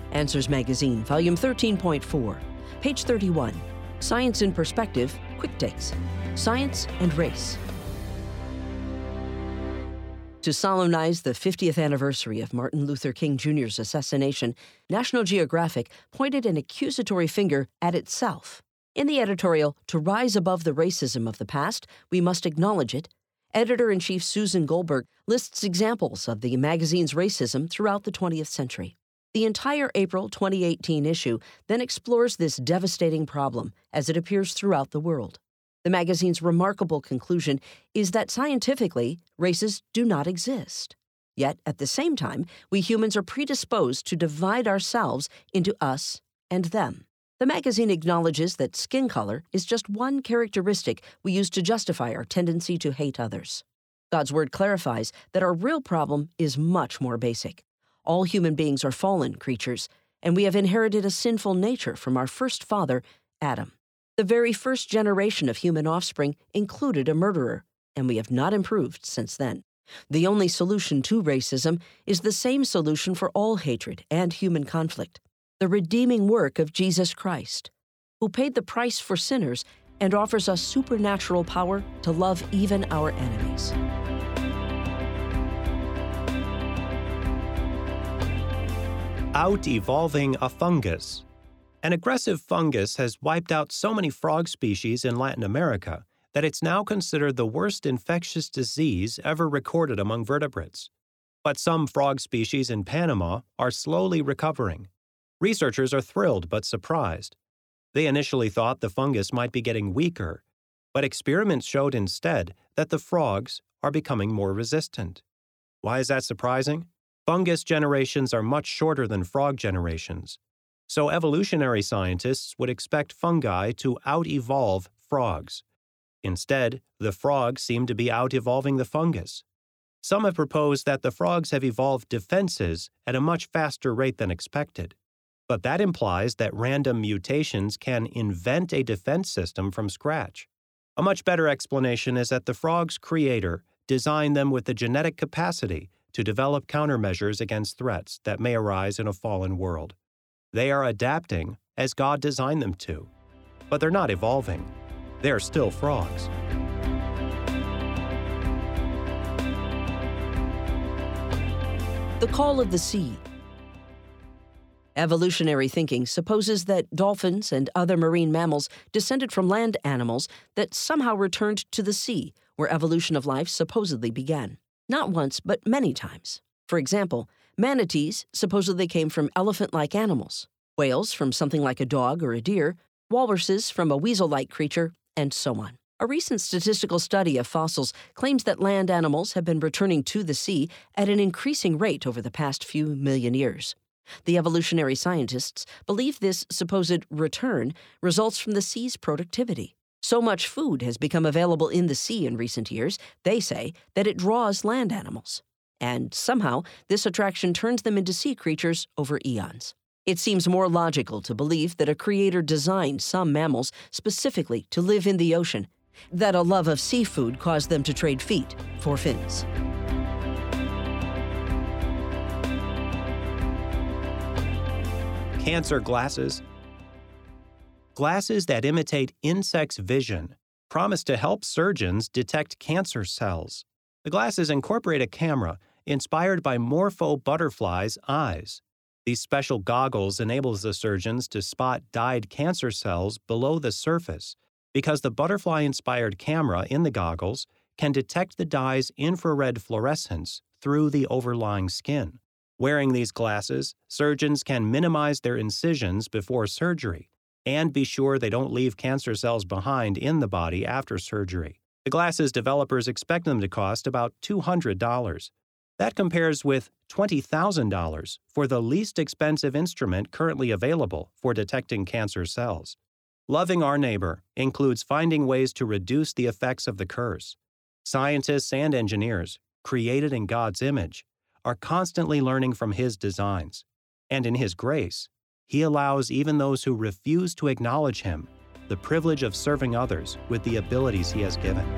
Answers Magazine, Volume 13.4, page 31. Science in Perspective, Quick Takes. Science and Race. To solemnize the 50th anniversary of Martin Luther King Jr.'s assassination, National Geographic pointed an accusatory finger at itself. In the editorial, "To rise above the racism of the past, we must acknowledge it," editor-in-chief Susan Goldberg lists examples of the magazine's racism throughout the 20th century. The entire April 2018 issue then explores this devastating problem as it appears throughout the world. The magazine's remarkable conclusion is that scientifically, races do not exist. Yet, at the same time, we humans are predisposed to divide ourselves into us and them. The magazine acknowledges that skin color is just one characteristic we use to justify our tendency to hate others. God's Word clarifies that our real problem is much more basic. All human beings are fallen creatures, and we have inherited a sinful nature from our first father, Adam. The very first generation of human offspring included a murderer, and we have not improved since then. The only solution to racism is the same solution for all hatred and human conflict: the redeeming work of Jesus Christ, who paid the price for sinners and offers us supernatural power to love even our enemies. Out-evolving a fungus. An aggressive fungus has wiped out so many frog species in Latin America that it's now considered the worst infectious disease ever recorded among vertebrates. But some frog species in Panama are slowly recovering. Researchers are thrilled but surprised. They initially thought the fungus might be getting weaker, but experiments showed instead that the frogs are becoming more resistant. Why is that surprising? Fungus generations are much shorter than frog generations, so evolutionary scientists would expect fungi to out-evolve frogs. Instead, the frogs seem to be out-evolving the fungus. Some have proposed that the frogs have evolved defenses at a much faster rate than expected. But that implies that random mutations can invent a defense system from scratch. A much better explanation is that the frog's creator designed them with the genetic capacity to develop countermeasures against threats that may arise in a fallen world. They are adapting as God designed them to, but they're not evolving. They're still frogs. The Call of the Sea. Evolutionary thinking supposes that dolphins and other marine mammals descended from land animals that somehow returned to the sea, where evolution of life supposedly began. Not once, but many times. For example, manatees supposedly came from elephant-like animals, whales from something like a dog or a deer, walruses from a weasel-like creature, and so on. A recent statistical study of fossils claims that land animals have been returning to the sea at an increasing rate over the past few million years. The evolutionary scientists believe this supposed return results from the sea's productivity. So much food has become available in the sea in recent years, they say, that it draws land animals. And somehow, this attraction turns them into sea creatures over eons. It seems more logical to believe that a creator designed some mammals specifically to live in the ocean, that a love of seafood caused them to trade feet for fins. Cancer glasses. Glasses that imitate insects' vision promise to help surgeons detect cancer cells. The glasses incorporate a camera inspired by Morpho butterflies' eyes. These special goggles enables the surgeons to spot dyed cancer cells below the surface because the butterfly-inspired camera in the goggles can detect the dye's infrared fluorescence through the overlying skin. Wearing these glasses, surgeons can minimize their incisions before surgery and be sure they don't leave cancer cells behind in the body after surgery. The glasses developers expect them to cost about $200. That compares with $20,000 for the least expensive instrument currently available for detecting cancer cells. Loving our neighbor includes finding ways to reduce the effects of the curse. Scientists and engineers, created in God's image, are constantly learning from His designs. And in His grace, He allows even those who refuse to acknowledge Him the privilege of serving others with the abilities He has given.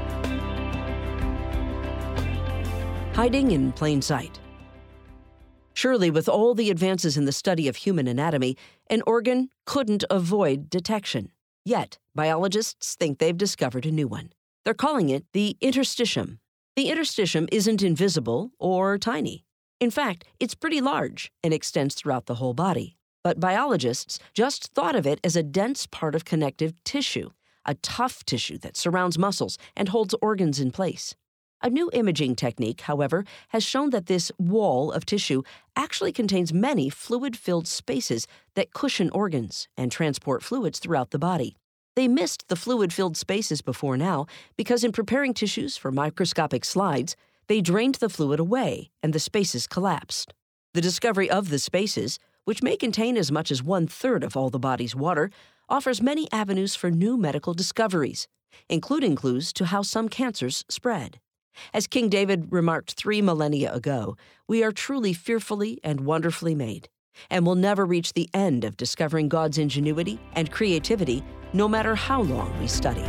Hiding in plain sight. Surely, with all the advances in the study of human anatomy, an organ couldn't avoid detection. Yet, biologists think they've discovered a new one. They're calling it the interstitium. The interstitium isn't invisible or tiny. In fact, it's pretty large and extends throughout the whole body. But biologists just thought of it as a dense part of connective tissue, a tough tissue that surrounds muscles and holds organs in place. A new imaging technique, however, has shown that this wall of tissue actually contains many fluid-filled spaces that cushion organs and transport fluids throughout the body. They missed the fluid-filled spaces before now because in preparing tissues for microscopic slides, they drained the fluid away and the spaces collapsed. The discovery of the spaces, which may contain as much as 1/3 of all the body's water, offers many avenues for new medical discoveries, including clues to how some cancers spread. As King David remarked 3 millennia ago, we are truly fearfully and wonderfully made, and will never reach the end of discovering God's ingenuity and creativity, no matter how long we study.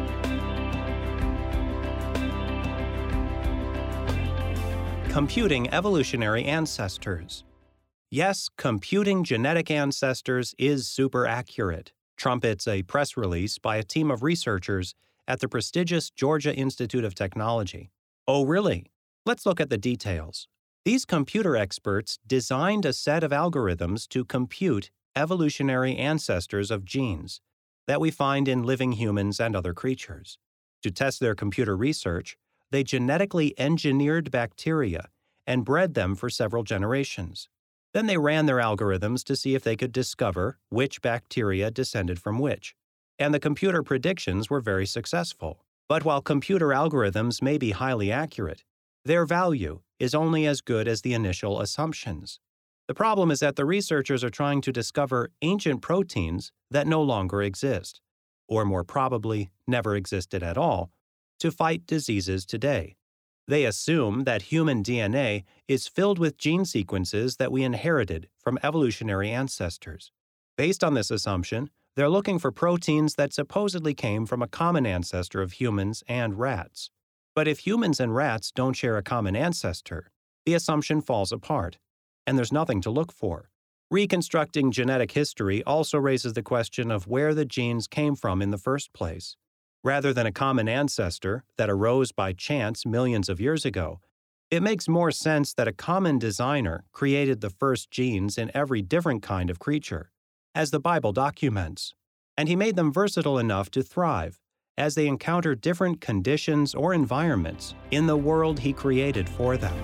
Computing evolutionary ancestors. Yes, computing genetic ancestors is super accurate, trumpets a press release by a team of researchers at the prestigious Georgia Institute of Technology. Oh, really? Let's look at the details. These computer experts designed a set of algorithms to compute evolutionary ancestors of genes that we find in living humans and other creatures. To test their computer research, they genetically engineered bacteria and bred them for several generations. Then they ran their algorithms to see if they could discover which bacteria descended from which. And the computer predictions were very successful. But while computer algorithms may be highly accurate, their value is only as good as the initial assumptions. The problem is that the researchers are trying to discover ancient proteins that no longer exist, or more probably never existed at all, to fight diseases today. They assume that human DNA is filled with gene sequences that we inherited from evolutionary ancestors. Based on this assumption, they're looking for proteins that supposedly came from a common ancestor of humans and rats. But if humans and rats don't share a common ancestor, the assumption falls apart, and there's nothing to look for. Reconstructing genetic history also raises the question of where the genes came from in the first place. Rather than a common ancestor that arose by chance millions of years ago, it makes more sense that a common designer created the first genes in every different kind of creature, as the Bible documents, and he made them versatile enough to thrive as they encounter different conditions or environments in the world he created for them.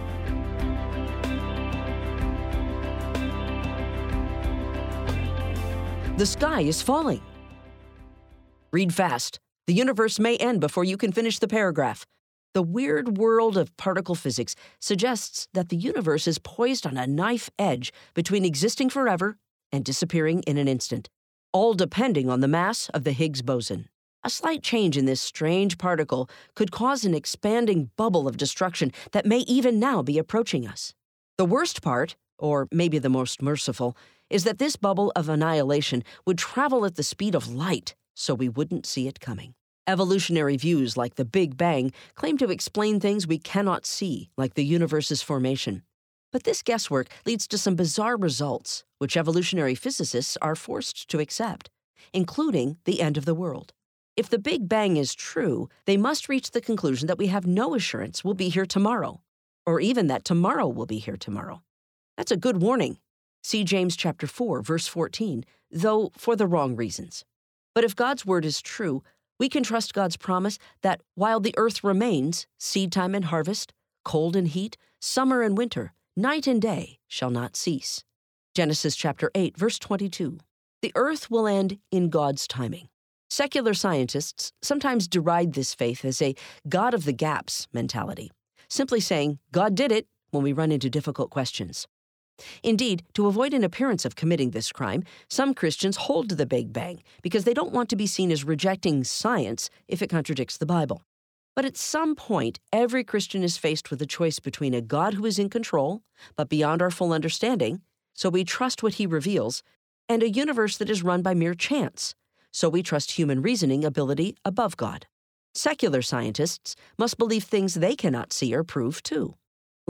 The sky is falling. Read fast. The universe may end before you can finish the paragraph. The weird world of particle physics suggests that the universe is poised on a knife edge between existing forever and disappearing in an instant, all depending on the mass of the Higgs boson. A slight change in this strange particle could cause an expanding bubble of destruction that may even now be approaching us. The worst part, or maybe the most merciful, is that this bubble of annihilation would travel at the speed of light, so we wouldn't see it coming. Evolutionary views like the Big Bang claim to explain things we cannot see, like the universe's formation. But this guesswork leads to some bizarre results, which evolutionary physicists are forced to accept, including the end of the world. If the Big Bang is true, they must reach the conclusion that we have no assurance we'll be here tomorrow, or even that tomorrow will be here tomorrow. That's a good warning. See James chapter 4, verse 14, though for the wrong reasons. But if God's word is true, we can trust God's promise that while the earth remains, seed time and harvest, cold and heat, summer and winter, night and day shall not cease. Genesis chapter 8, verse 22. The earth will end in God's timing. Secular scientists sometimes deride this faith as a God of the gaps mentality, simply saying, God did it, when we run into difficult questions. Indeed, to avoid an appearance of committing this crime, some Christians hold to the Big Bang because they don't want to be seen as rejecting science if it contradicts the Bible. But at some point, every Christian is faced with a choice between a God who is in control, but beyond our full understanding, so we trust what he reveals, and a universe that is run by mere chance, so we trust human reasoning ability above God. Secular scientists must believe things they cannot see or prove, too. Like,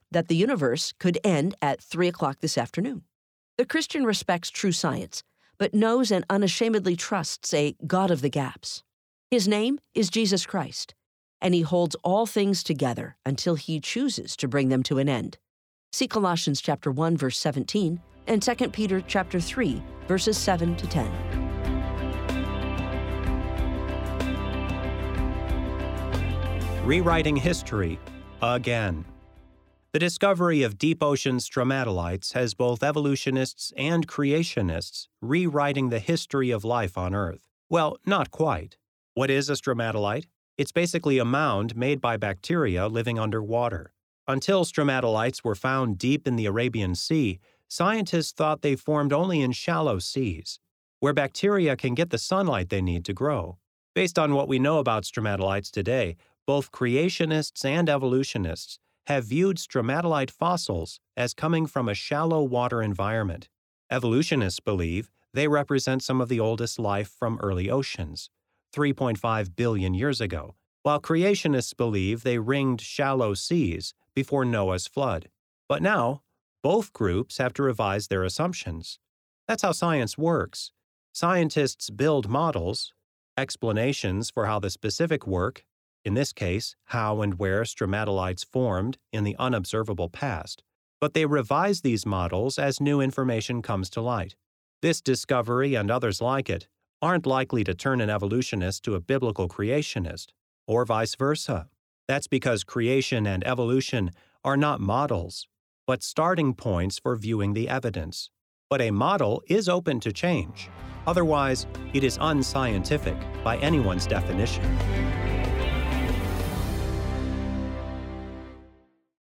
that the universe could end at 3 o'clock this afternoon. The Christian respects true science, but knows and unashamedly trusts a God of the gaps. His name is Jesus Christ, and he holds all things together until he chooses to bring them to an end. See Colossians chapter 1, verse 17, and 2 Peter chapter 3, verses 7 to 10. Rewriting history again. The discovery of deep ocean stromatolites has both evolutionists and creationists rewriting the history of life on Earth. Well, not quite. What is a stromatolite? It's basically a mound made by bacteria living underwater. Until stromatolites were found deep in the Arabian Sea, scientists thought they formed only in shallow seas, where bacteria can get the sunlight they need to grow. Based on what we know about stromatolites today, both creationists and evolutionists have viewed stromatolite fossils as coming from a shallow water environment. Evolutionists believe they represent some of the oldest life from early oceans, 3.5 billion years ago, while creationists believe they ringed shallow seas before Noah's flood. But now, both groups have to revise their assumptions. That's how science works. Scientists build models, explanations for how the specific work, in this case, how and where stromatolites formed in the unobservable past, but they revise these models as new information comes to light. This discovery and others like it aren't likely to turn an evolutionist to a biblical creationist, or vice versa. That's because creation and evolution are not models, but starting points for viewing the evidence. But a model is open to change. Otherwise, it is unscientific by anyone's definition.